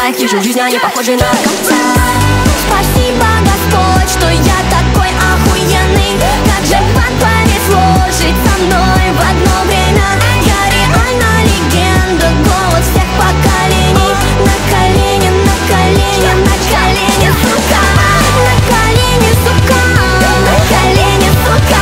лайк, вижу жизнь, а не похожий на конца. Спасибо, Господь, что я такой охуенный. Как же вам повезло жить со мной в одно время. Я реально легенда, голос всех поколений. На колени, на колени, на колени, сука. На колени, сука. На колени, сука.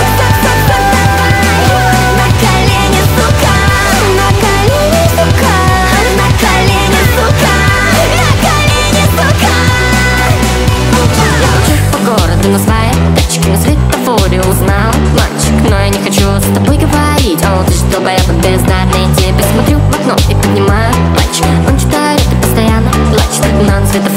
На колени, сука. На колени, сука. На колени, сука. На колени, сука. Я кручу по городу на своей тачке, на светофоре узнал мальчик. Но я не хочу с тобой говорить. О, ты что, я бездарный. Тебе смотрю в окно и поднимаю пальчик. Он читает и постоянно плачет. Но на светофоре